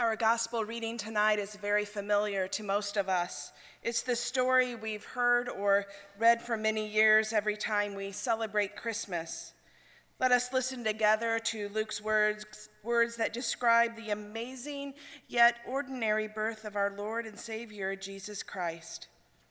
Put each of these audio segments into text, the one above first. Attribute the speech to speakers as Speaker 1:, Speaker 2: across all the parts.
Speaker 1: Our gospel reading tonight is very familiar to most of us. It's the story we've heard or read for many years every time we celebrate Christmas. Let us listen together to Luke's words that describe the amazing yet ordinary birth of our Lord and Savior, Jesus Christ.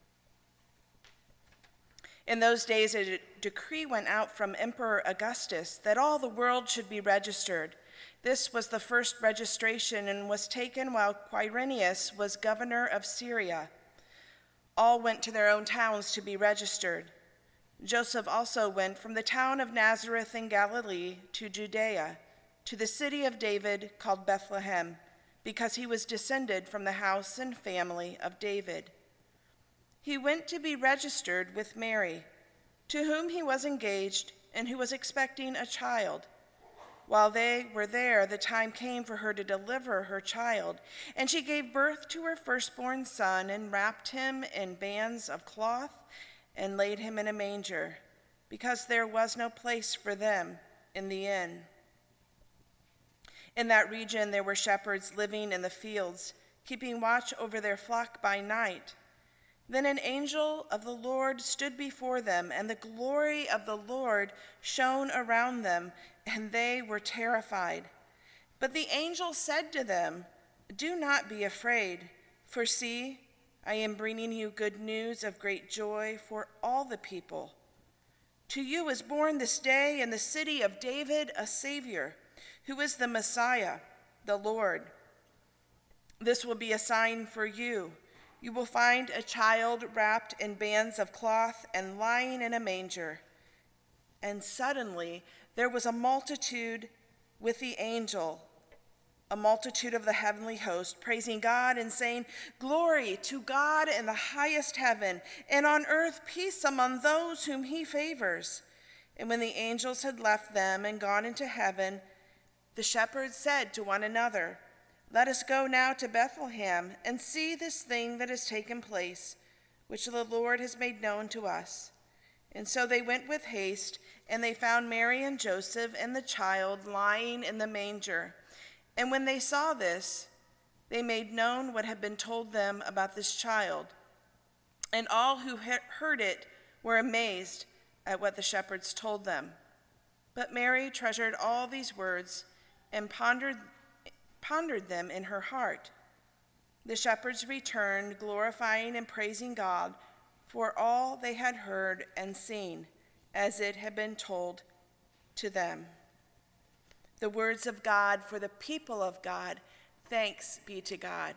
Speaker 1: In those days, a decree went out from Emperor Augustus that all the world should be registered. This was the first registration and was taken while Quirinius was governor of Syria. All went to their own towns to be registered. Joseph also went from the town of Nazareth in Galilee to Judea, to the city of David called Bethlehem, because he was descended from the house and family of David. He went to be registered with Mary, to whom he was engaged and who was expecting a child. While they were there, the time came for her to deliver her child, and she gave birth to her firstborn son and wrapped him in bands of cloth and laid him in a manger, because there was no place for them in the inn. In that region there were shepherds living in the fields, keeping watch over their flock by night. Then an angel of the Lord stood before them, and the glory of the Lord shone around them, and they were terrified. But the angel said to them, "Do not be afraid, for see, I am bringing you good news of great joy for all the people. To you is born this day in the city of David a Savior, who is the Messiah, the Lord. This will be a sign for you. You will find a child wrapped in bands of cloth and lying in a manger." And suddenly there was a multitude with the angel, a multitude of the heavenly host, praising God and saying, "Glory to God in the highest heaven, and on earth peace among those whom he favors." And when the angels had left them and gone into heaven, the shepherds said to one another, "Let us go now to Bethlehem and see this thing that has taken place, which the Lord has made known to us." And so they went with haste, and they found Mary and Joseph and the child lying in the manger. And when they saw this, they made known what had been told them about this child. And all who heard it were amazed at what the shepherds told them. But Mary treasured all these words and pondered them in her heart. The shepherds returned, glorifying and praising God for all they had heard and seen, as it had been told to them. The words of God for the people of God. Thanks be to God.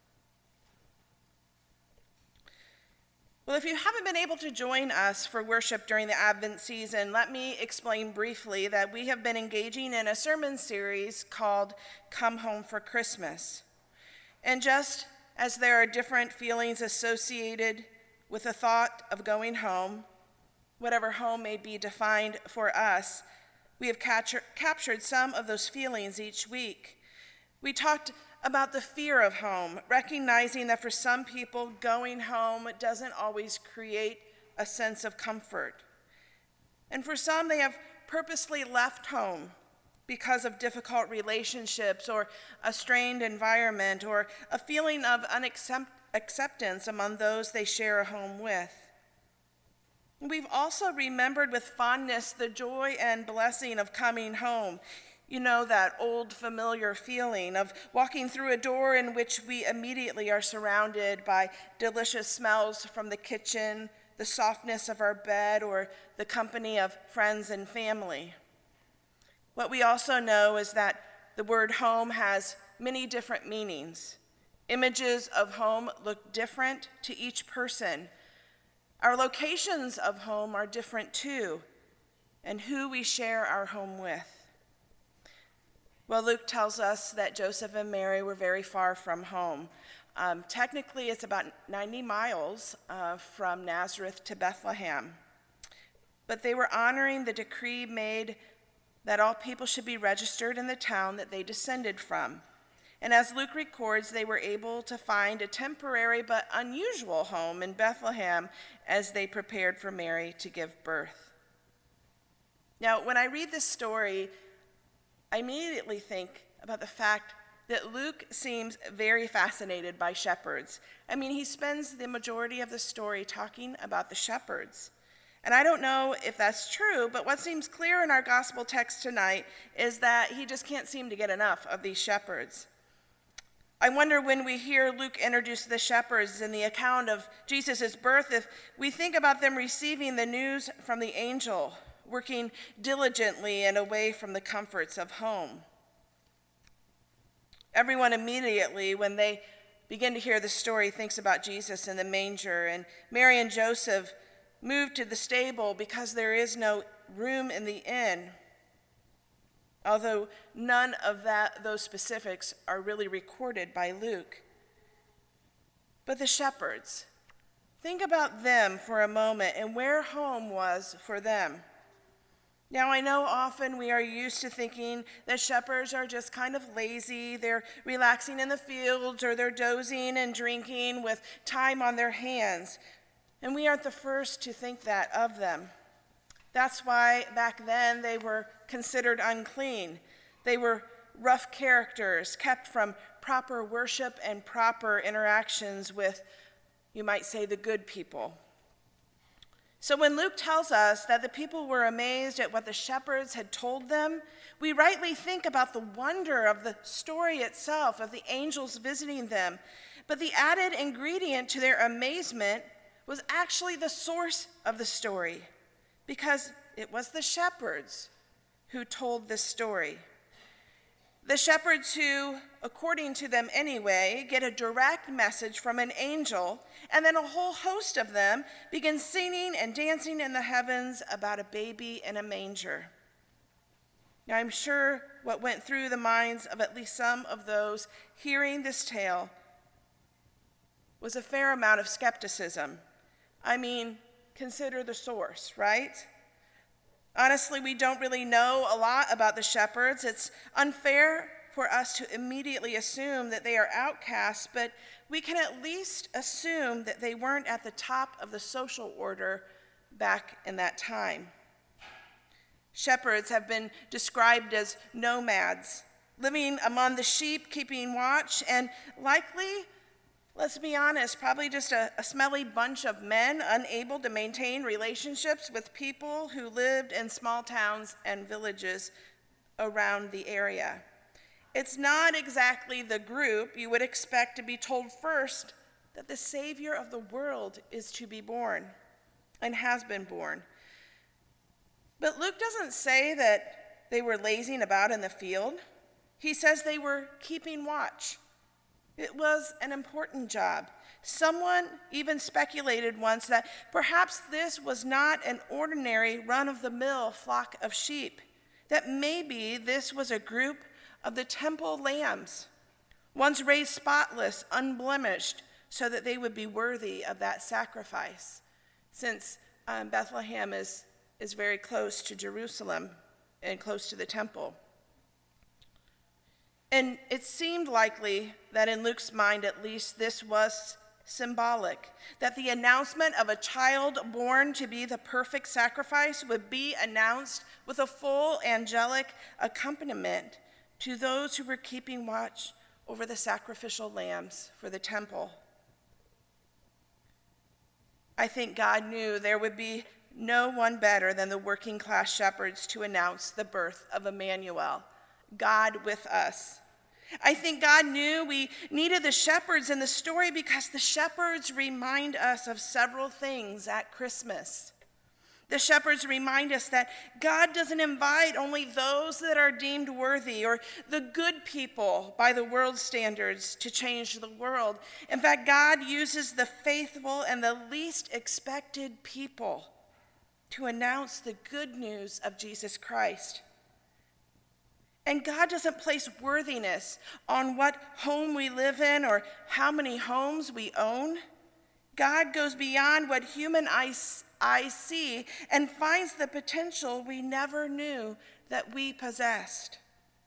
Speaker 1: Well, if you haven't been able to join us for worship during the Advent season, let me explain briefly that we have been engaging in a sermon series called Come Home for Christmas. And just as there are different feelings associated with the thought of going home, whatever home may be defined for us, we have captured some of those feelings each week. We talked about the fear of home, recognizing that for some people, going home doesn't always create a sense of comfort. And for some, they have purposely left home because of difficult relationships or a strained environment or a feeling of acceptance among those they share a home with. We've also remembered with fondness the joy and blessing of coming home. You know, that old familiar feeling of walking through a door in which we immediately are surrounded by delicious smells from the kitchen, the softness of our bed, or the company of friends and family. What we also know is that the word home has many different meanings. Images of home look different to each person. Our locations of home are different too, and who we share our home with. Well, Luke tells us that Joseph and Mary were very far from home. Technically, it's about 90 miles from Nazareth to Bethlehem. But they were honoring the decree made that all people should be registered in the town that they descended from. And as Luke records, they were able to find a temporary but unusual home in Bethlehem as they prepared for Mary to give birth. Now, when I read this story, I immediately think about the fact that Luke seems very fascinated by shepherds. I mean, he spends the majority of the story talking about the shepherds. And I don't know if that's true, but what seems clear in our gospel text tonight is that he just can't seem to get enough of these shepherds. I wonder when we hear Luke introduce the shepherds in the account of Jesus' birth, if we think about them receiving the news from the angel, working diligently and away from the comforts of home. Everyone immediately, when they begin to hear the story, thinks about Jesus in the manger, and Mary and Joseph moved to the stable because there is no room in the inn. Although none of those specifics are really recorded by Luke. But the shepherds, think about them for a moment and where home was for them. Now, I know often we are used to thinking that shepherds are just kind of lazy, they're relaxing in the fields, or they're dozing and drinking with time on their hands. And we aren't the first to think that of them. That's why back then they were considered unclean. They were rough characters, kept from proper worship and proper interactions with, you might say, the good people. So when Luke tells us that the people were amazed at what the shepherds had told them, we rightly think about the wonder of the story itself, of the angels visiting them. But the added ingredient to their amazement was actually the source of the story, because it was the shepherds who told this story. The shepherds who, according to them anyway, get a direct message from an angel, and then a whole host of them begin singing and dancing in the heavens about a baby in a manger. Now, I'm sure what went through the minds of at least some of those hearing this tale was a fair amount of skepticism. I mean, consider the source, right? Honestly, we don't really know a lot about the shepherds. It's unfair for us to immediately assume that they are outcasts, but we can at least assume that they weren't at the top of the social order back in that time. Shepherds have been described as nomads, living among the sheep, keeping watch, and likely, let's be honest, probably just a smelly bunch of men unable to maintain relationships with people who lived in small towns and villages around the area. It's not exactly the group you would expect to be told first that the Savior of the world is to be born and has been born. But Luke doesn't say that they were lazing about in the field. He says they were keeping watch. It was an important job. Someone even speculated once that perhaps this was not an ordinary run-of-the-mill flock of sheep, that maybe this was a group of the temple lambs, ones raised spotless, unblemished, so that they would be worthy of that sacrifice, since Bethlehem is very close to Jerusalem and close to the temple. And it seemed likely that in Luke's mind, at least, this was symbolic, that the announcement of a child born to be the perfect sacrifice would be announced with a full angelic accompaniment to those who were keeping watch over the sacrificial lambs for the temple. I think God knew there would be no one better than the working class shepherds to announce the birth of Emmanuel, God with us. I think God knew we needed the shepherds in the story because the shepherds remind us of several things at Christmas. The shepherds remind us that God doesn't invite only those that are deemed worthy or the good people by the world's standards to change the world. In fact, God uses the faithful and the least expected people to announce the good news of Jesus Christ. And God doesn't place worthiness on what home we live in or how many homes we own. God goes beyond what human eyes see and finds the potential we never knew that we possessed.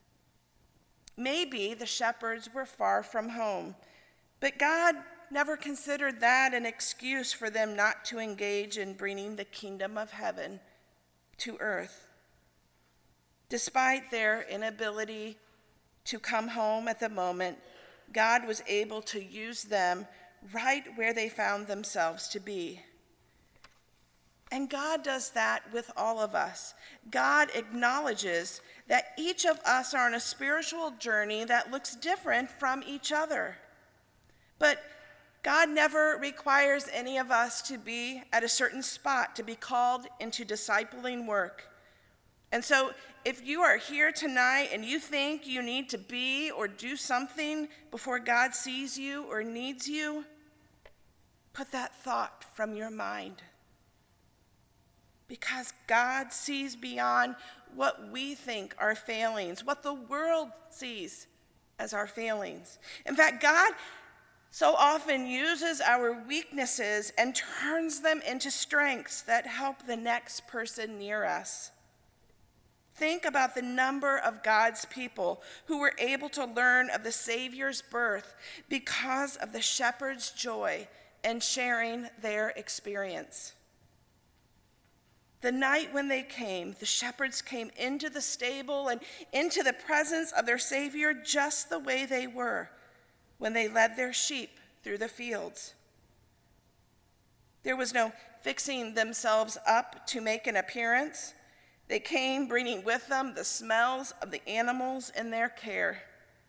Speaker 1: Maybe the shepherds were far from home, but God never considered that an excuse for them not to engage in bringing the kingdom of heaven to earth. Despite their inability to come home at the moment, God was able to use them right where they found themselves to be. And God does that with all of us. God acknowledges that each of us are on a spiritual journey that looks different from each other. But God never requires any of us to be at a certain spot to be called into discipling work. And so if you are here tonight and you think you need to be or do something before God sees you or needs you, put that thought from your mind. Because God sees beyond what we think are failings, what the world sees as our failings. In fact, God so often uses our weaknesses and turns them into strengths that help the next person near us. Think about the number of God's people who were able to learn of the Savior's birth because of the shepherds' joy and sharing their experience. The night when they came, the shepherds came into the stable and into the presence of their Savior just the way they were when they led their sheep through the fields. There was no fixing themselves up to make an appearance. They came bringing with them the smells of the animals in their care.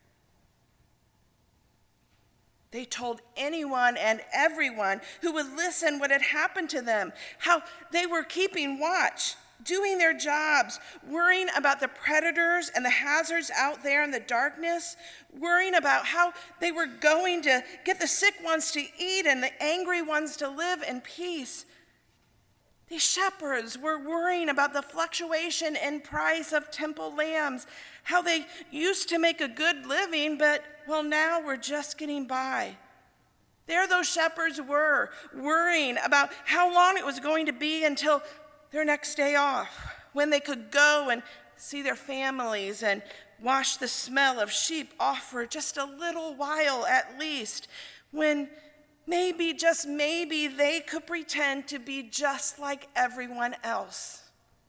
Speaker 1: They told anyone and everyone who would listen what had happened to them, how they were keeping watch, doing their jobs, worrying about the predators and the hazards out there in the darkness, worrying about how they were going to get the sick ones to eat and the angry ones to live in peace. These shepherds were worrying about the fluctuation in price of temple lambs, how they used to make a good living, but, well, now we're just getting by. There those shepherds were, worrying about how long it was going to be until their next day off, when they could go and see their families and wash the smell of sheep off for just a little while at least, when maybe, just maybe, they could pretend to be just like everyone else.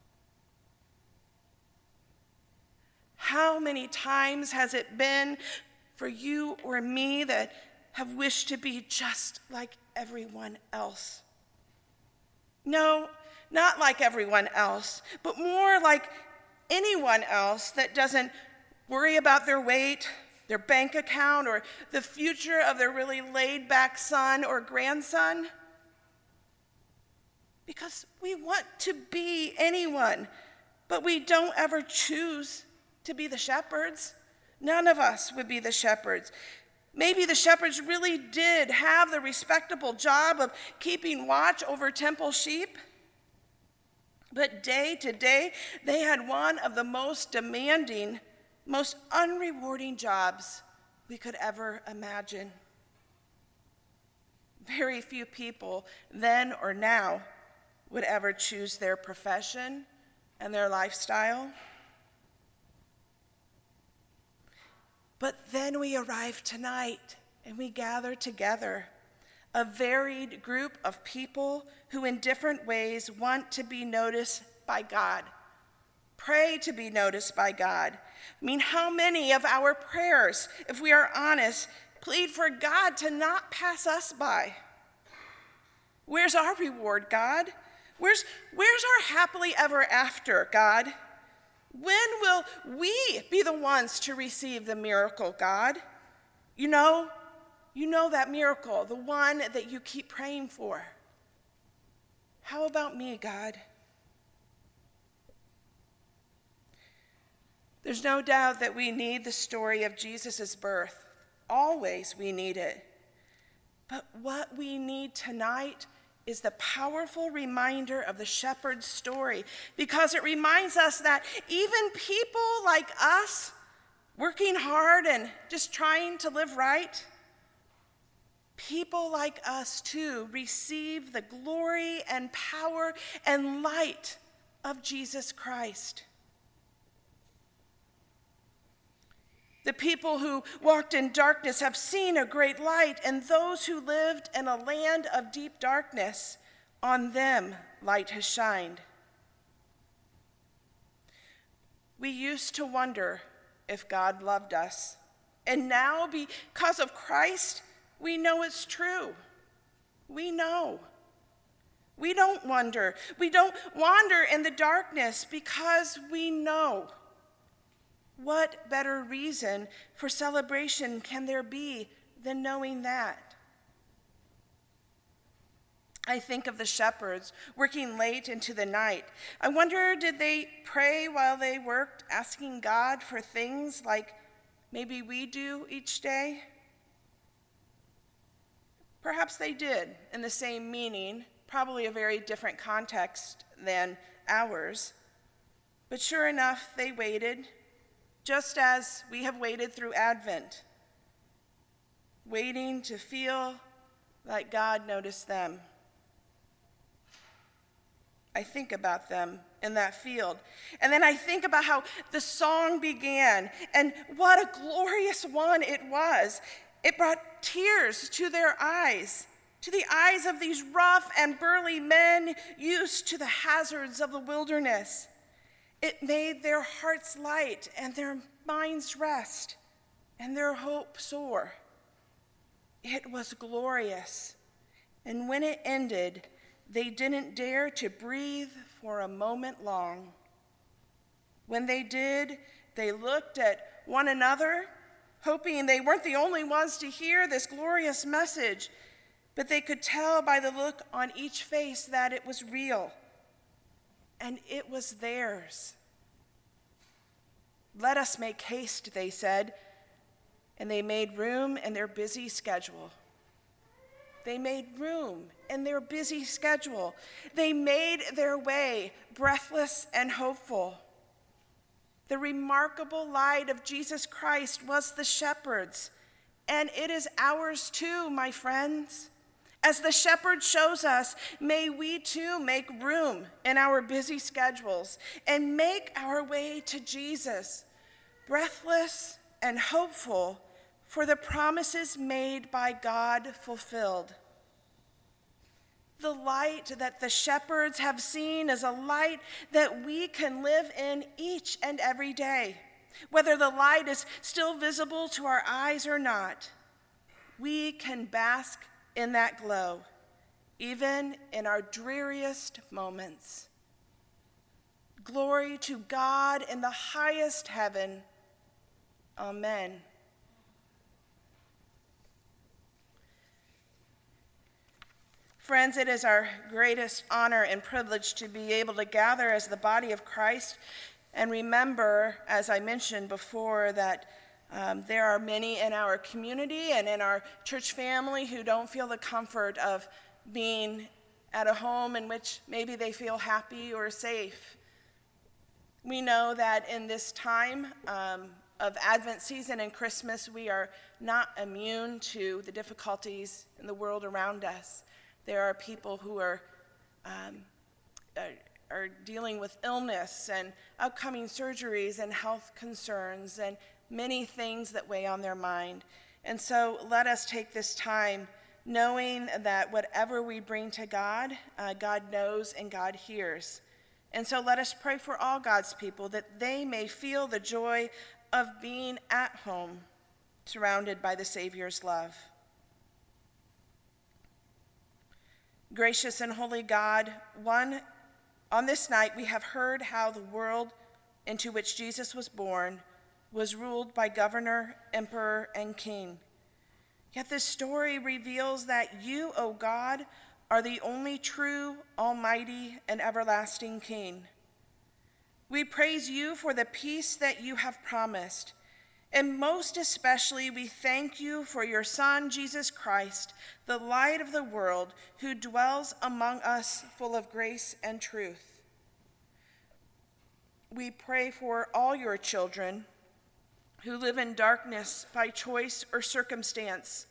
Speaker 1: How many times has it been for you or me that have wished to be just like everyone else? No, not like everyone else, but more like anyone else that doesn't worry about their weight, their bank account, or the future of their really laid-back son or grandson. Because we want to be anyone, but we don't ever choose to be the shepherds. None of us would be the shepherds. Maybe the shepherds really did have the respectable job of keeping watch over temple sheep, but day to day, they had one of the most demanding, most unrewarding jobs we could ever imagine. Very few people, then or now, would ever choose their profession and their lifestyle. But then we arrive tonight and we gather together, a varied group of people who in different ways want to be noticed by God, pray to be noticed by God. I mean, how many of our prayers, if we are honest, plead for God to not pass us by? Where's our reward, God? Where's our happily ever after, God? When will we be the ones to receive the miracle, God? You know that miracle, the one that you keep praying for. How about me, God? There's no doubt that we need the story of Jesus' birth. Always we need it. But what we need tonight is the powerful reminder of the shepherd's story, because it reminds us that even people like us, working hard and just trying to live right, people like us too receive the glory and power and light of Jesus Christ. The people who walked in darkness have seen a great light, and those who lived in a land of deep darkness, on them light has shined. We used to wonder if God loved us. And now, because of Christ, we know it's true. We know. We don't wonder. We don't wander in the darkness because we know. What better reason for celebration can there be than knowing that? I think of the shepherds working late into the night. I wonder, did they pray while they worked, asking God for things like maybe we do each day? Perhaps they did, in the same meaning, probably a very different context than ours. But sure enough, they waited, just as we have waited through Advent, waiting to feel like God noticed them. I think about them in that field. And then I think about how the song began and what a glorious one it was. It brought tears to their eyes, to the eyes of these rough and burly men used to the hazards of the wilderness. It made their hearts light and their minds rest and their hope soar. It was glorious. And when it ended, they didn't dare to breathe for a moment long. When they did, they looked at one another, hoping they weren't the only ones to hear this glorious message, but they could tell by the look on each face that it was real, and it was theirs. Let us make haste, they said, and they made room in their busy schedule. They made room in their busy schedule. They made their way breathless and hopeful. The remarkable light of Jesus Christ was the shepherds, and it is ours too, my friends. As the shepherd shows us, may we too make room in our busy schedules and make our way to Jesus, breathless and hopeful, for the promises made by God fulfilled. The light that the shepherds have seen is a light that we can live in each and every day. Whether the light is still visible to our eyes or not, we can bask in that glow, even in our dreariest moments. Glory to God in the highest heaven. Amen. Friends, it is our greatest honor and privilege to be able to gather as the body of Christ and remember, as I mentioned before, that there are many in our community and in our church family who don't feel the comfort of being at a home in which maybe they feel happy or safe. We know that in this time of Advent season and Christmas, we are not immune to the difficulties in the world around us. There are people who are dealing with illness and upcoming surgeries and health concerns and many things that weigh on their mind. And so let us take this time knowing that whatever we bring to God, God knows and God hears. And so let us pray for all God's people that they may feel the joy of being at home, surrounded by the Savior's love. Gracious and holy God, on this night we have heard how the world into which Jesus was born was ruled by governor, emperor, and king. Yet this story reveals that you, O God, are the only true, almighty, and everlasting King. We praise you for the peace that you have promised, and most especially we thank you for your Son, Jesus Christ, the light of the world, who dwells among us full of grace and truth. We pray for all your children who live in darkness by choice or circumstance.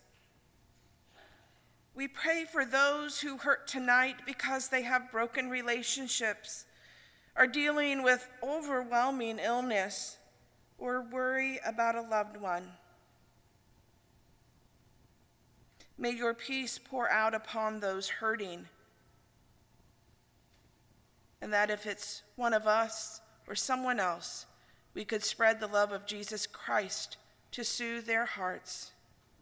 Speaker 1: We pray for those who hurt tonight because they have broken relationships, are dealing with overwhelming illness, or worry about a loved one. May your peace pour out upon those hurting, and that if it's one of us or someone else, we could spread the love of Jesus Christ to soothe their hearts.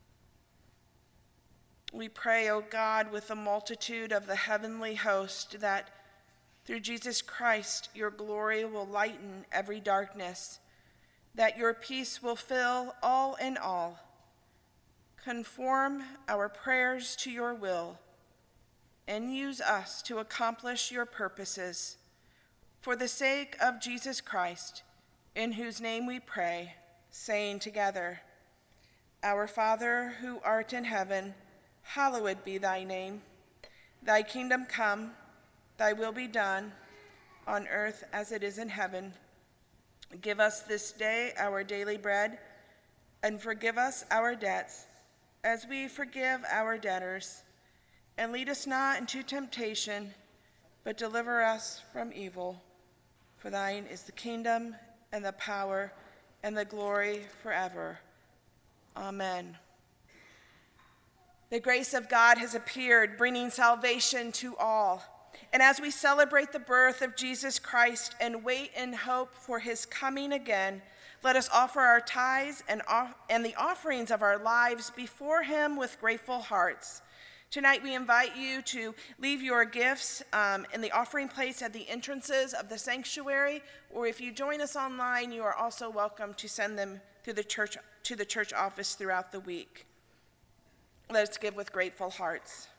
Speaker 1: We pray, O God, with the multitude of the heavenly host, that through Jesus Christ your glory will lighten every darkness, that your peace will fill all in all. Conform our prayers to your will, and use us to accomplish your purposes. For the sake of Jesus Christ, in whose name we pray, saying together, Our Father, who art in heaven, hallowed be thy name. Thy kingdom come, thy will be done, on earth as it is in heaven. Give us this day our daily bread, and forgive us our debts, as we forgive our debtors. And lead us not into temptation, but deliver us from evil. For thine is the kingdom, and the power, and the glory forever. Amen. The grace of God has appeared, bringing salvation to all. And as we celebrate the birth of Jesus Christ and wait in hope for his coming again, let us offer our tithes and the offerings of our lives before him with grateful hearts. Tonight we invite you to leave your gifts in the offering place at the entrances of the sanctuary, or if you join us online, you are also welcome to send them to the church office throughout the week. Let us give with grateful hearts.